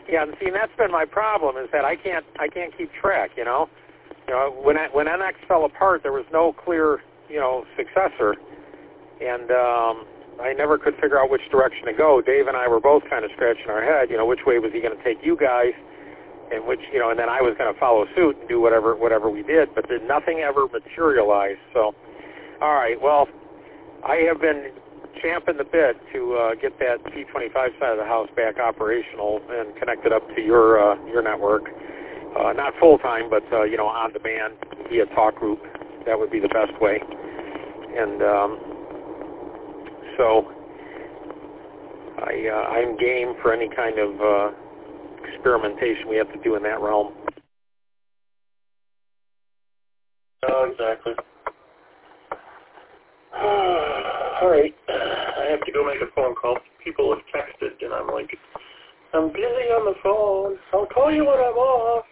Yeah, and see, and that's been my problem is that I can't keep track. You know, when NX fell apart, there was no clear successor, and I never could figure out which direction to go. Dave and I were both kind of scratching our head. Which way was he going to take you guys, and which and then I was going to follow suit and do whatever we did, but nothing ever materialized. So, all right, well, I have been champing the bit to get that P25 side of the house back operational and connected up to your network. Not full time, but on demand via talk group. That would be the best way. And so I'm game for any kind of experimentation we have to do in that realm. Oh, exactly. All right. I have to go make a phone call. People have texted, and I'm like, I'm busy on the phone. I'll call you when I'm off.